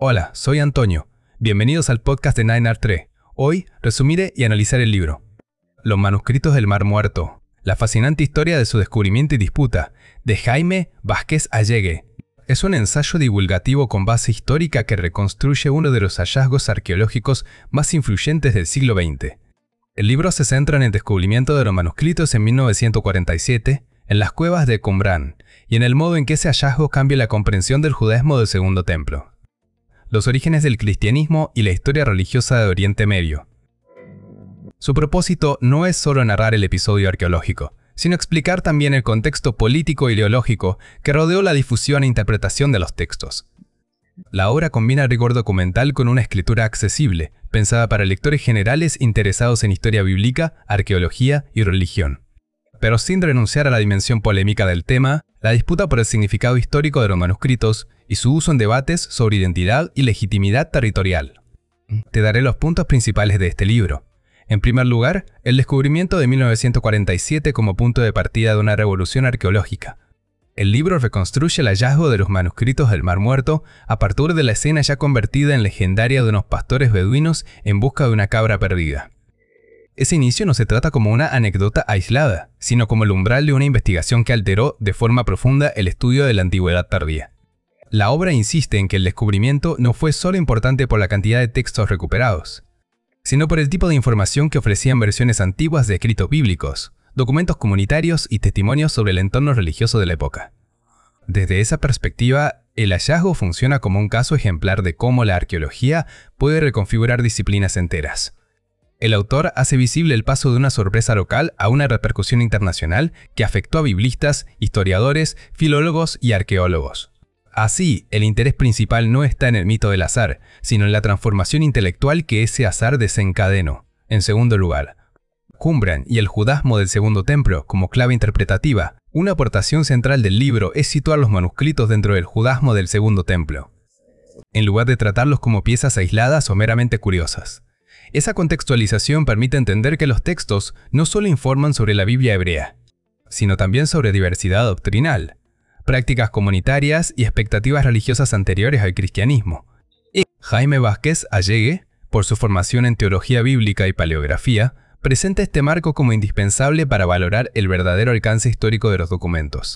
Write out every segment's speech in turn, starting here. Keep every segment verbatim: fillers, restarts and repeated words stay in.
Hola, soy Antonio. Bienvenidos al podcast de Nine R tres. Hoy resumiré y analizaré el libro Los manuscritos del Mar Muerto, la fascinante historia de su descubrimiento y disputa, de Jaime Vázquez Allegue. Es un ensayo divulgativo con base histórica que reconstruye uno de los hallazgos arqueológicos más influyentes del siglo veinte. El libro se centra en el descubrimiento de los manuscritos en mil novecientos cuarenta y siete en las cuevas de Qumrán y en el modo en que ese hallazgo cambia la comprensión del judaísmo del Segundo Templo, los orígenes del cristianismo y la historia religiosa de Oriente Medio. Su propósito no es solo narrar el episodio arqueológico, sino explicar también el contexto político e ideológico que rodeó la difusión e interpretación de los textos. La obra combina rigor documental con una escritura accesible, pensada para lectores generales interesados en historia bíblica, arqueología y religión, pero sin renunciar a la dimensión polémica del tema, la disputa por el significado histórico de los manuscritos y su uso en debates sobre identidad y legitimidad territorial. Te daré los puntos principales de este libro. En primer lugar, el descubrimiento de mil novecientos cuarenta y siete como punto de partida de una revolución arqueológica. El libro reconstruye el hallazgo de los manuscritos del Mar Muerto a partir de la escena ya convertida en legendaria de unos pastores beduinos en busca de una cabra perdida. Ese inicio no se trata como una anécdota aislada, sino como el umbral de una investigación que alteró de forma profunda el estudio de la antigüedad tardía. La obra insiste en que el descubrimiento no fue solo importante por la cantidad de textos recuperados, sino por el tipo de información que ofrecían versiones antiguas de escritos bíblicos, documentos comunitarios y testimonios sobre el entorno religioso de la época. Desde esa perspectiva, el hallazgo funciona como un caso ejemplar de cómo la arqueología puede reconfigurar disciplinas enteras. El autor hace visible el paso de una sorpresa local a una repercusión internacional que afectó a biblistas, historiadores, filólogos y arqueólogos. Así, el interés principal no está en el mito del azar, sino en la transformación intelectual que ese azar desencadenó. En segundo lugar, Qumrán y el judaísmo del Segundo Templo como clave interpretativa. Una aportación central del libro es situar los manuscritos dentro del judaísmo del Segundo Templo, en lugar de tratarlos como piezas aisladas o meramente curiosas. Esa contextualización permite entender que los textos no solo informan sobre la Biblia hebrea, sino también sobre diversidad doctrinal, prácticas comunitarias y expectativas religiosas anteriores al cristianismo. Y Jaime Vázquez Allegue, por su formación en teología bíblica y paleografía, presenta este marco como indispensable para valorar el verdadero alcance histórico de los documentos.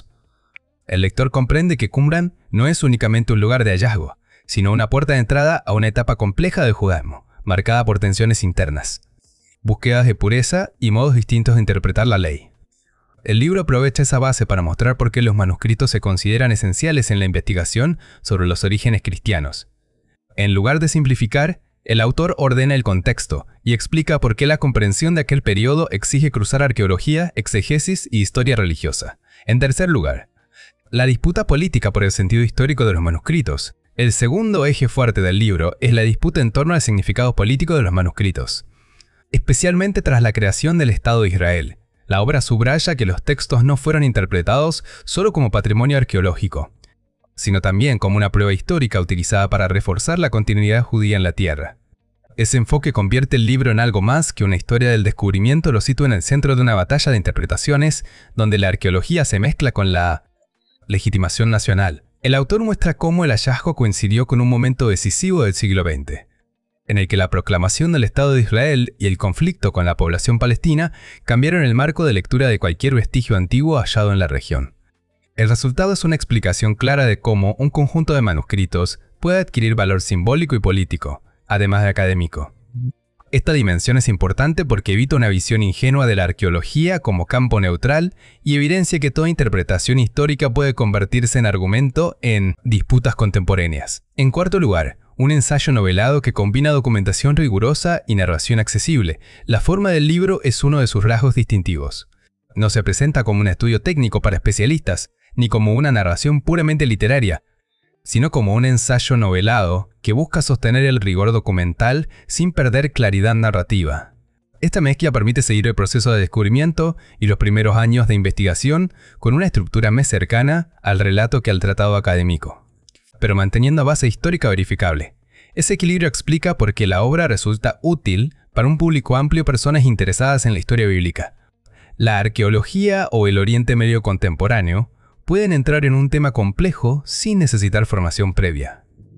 El lector comprende que Qumrán no es únicamente un lugar de hallazgo, sino una puerta de entrada a una etapa compleja del judaísmo, marcada por tensiones internas, búsquedas de pureza y modos distintos de interpretar la ley. El libro aprovecha esa base para mostrar por qué los manuscritos se consideran esenciales en la investigación sobre los orígenes cristianos. En lugar de simplificar, el autor ordena el contexto y explica por qué la comprensión de aquel periodo exige cruzar arqueología, exegesis y historia religiosa. En tercer lugar, la disputa política por el sentido histórico de los manuscritos. El segundo eje fuerte del libro es la disputa en torno al significado político de los manuscritos. Especialmente tras la creación del Estado de Israel, la obra subraya que los textos no fueron interpretados solo como patrimonio arqueológico, sino también como una prueba histórica utilizada para reforzar la continuidad judía en la tierra. Ese enfoque convierte el libro en algo más que una historia del descubrimiento, lo sitúa en el centro de una batalla de interpretaciones donde la arqueología se mezcla con la legitimación nacional. El autor muestra cómo el hallazgo coincidió con un momento decisivo del siglo veinte, en el que la proclamación del Estado de Israel y el conflicto con la población palestina cambiaron el marco de lectura de cualquier vestigio antiguo hallado en la región. El resultado es una explicación clara de cómo un conjunto de manuscritos puede adquirir valor simbólico y político, además de académico. Esta dimensión es importante porque evita una visión ingenua de la arqueología como campo neutral y evidencia que toda interpretación histórica puede convertirse en argumento en disputas contemporáneas. En cuarto lugar, un ensayo novelado que combina documentación rigurosa y narración accesible. La forma del libro es uno de sus rasgos distintivos. No se presenta como un estudio técnico para especialistas, ni como una narración puramente literaria, sino como un ensayo novelado que busca sostener el rigor documental sin perder claridad narrativa. Esta mezcla permite seguir el proceso de descubrimiento y los primeros años de investigación con una estructura más cercana al relato que al tratado académico, pero manteniendo base histórica verificable. Ese equilibrio explica por qué la obra resulta útil para un público amplio de personas interesadas en la historia bíblica. La arqueología o el Oriente Medio contemporáneo pueden entrar en un tema complejo sin necesitar formación previa.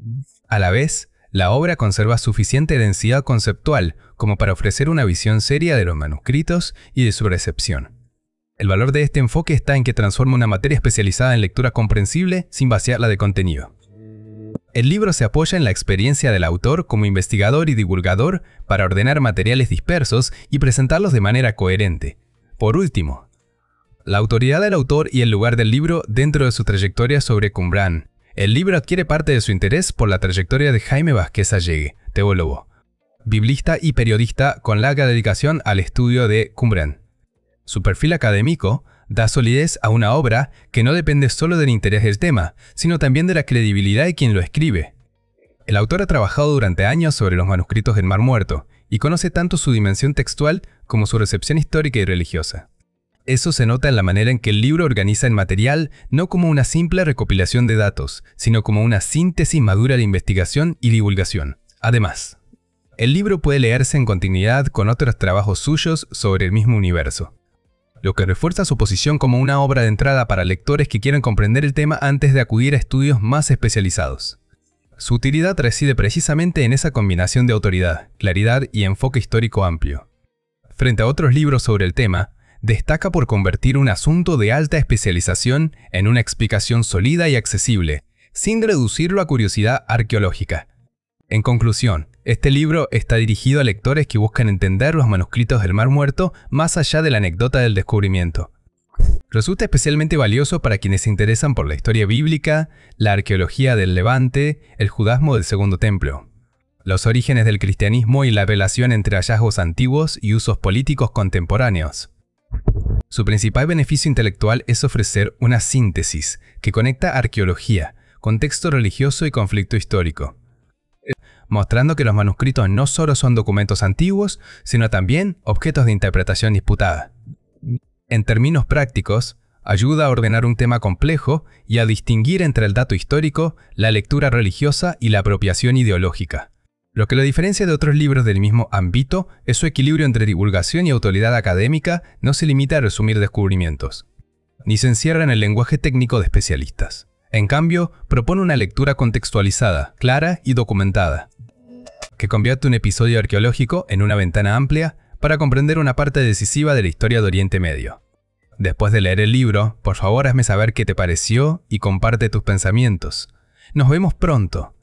A la vez, la obra conserva suficiente densidad conceptual como para ofrecer una visión seria de los manuscritos y de su recepción. El valor de este enfoque está en que transforma una materia especializada en lectura comprensible sin vaciarla de contenido. El libro se apoya en la experiencia del autor como investigador y divulgador para ordenar materiales dispersos y presentarlos de manera coherente. Por último, la autoridad del autor y el lugar del libro dentro de su trayectoria sobre Qumran. El libro adquiere parte de su interés por la trayectoria de Jaime Vázquez Allegue, teólogo, biblista y periodista con larga dedicación al estudio de Qumran. Su perfil académico da solidez a una obra que no depende solo del interés del tema, sino también de la credibilidad de quien lo escribe. El autor ha trabajado durante años sobre los manuscritos del Mar Muerto y conoce tanto su dimensión textual como su recepción histórica y religiosa. Eso se nota en la manera en que el libro organiza el material no como una simple recopilación de datos, sino como una síntesis madura de investigación y divulgación. Además, el libro puede leerse en continuidad con otros trabajos suyos sobre el mismo universo, lo que refuerza su posición como una obra de entrada para lectores que quieran comprender el tema antes de acudir a estudios más especializados. Su utilidad reside precisamente en esa combinación de autoridad, claridad y enfoque histórico amplio. Frente a otros libros sobre el tema, destaca por convertir un asunto de alta especialización en una explicación sólida y accesible, sin reducirlo a curiosidad arqueológica. En conclusión, este libro está dirigido a lectores que buscan entender los manuscritos del Mar Muerto más allá de la anécdota del descubrimiento. Resulta especialmente valioso para quienes se interesan por la historia bíblica, la arqueología del Levante, el judaísmo del Segundo Templo, los orígenes del cristianismo y la relación entre hallazgos antiguos y usos políticos contemporáneos. Su principal beneficio intelectual es ofrecer una síntesis que conecta arqueología, contexto religioso y conflicto histórico, mostrando que los manuscritos no solo son documentos antiguos, sino también objetos de interpretación disputada. En términos prácticos, ayuda a ordenar un tema complejo y a distinguir entre el dato histórico, la lectura religiosa y la apropiación ideológica. Lo que lo diferencia de otros libros del mismo ámbito es su equilibrio entre divulgación y autoridad académica. No se limita a resumir descubrimientos, ni se encierra en el lenguaje técnico de especialistas. En cambio, propone una lectura contextualizada, clara y documentada, que convierte un episodio arqueológico en una ventana amplia para comprender una parte decisiva de la historia de Oriente Medio. Después de leer el libro, por favor hazme saber qué te pareció y comparte tus pensamientos. Nos vemos pronto.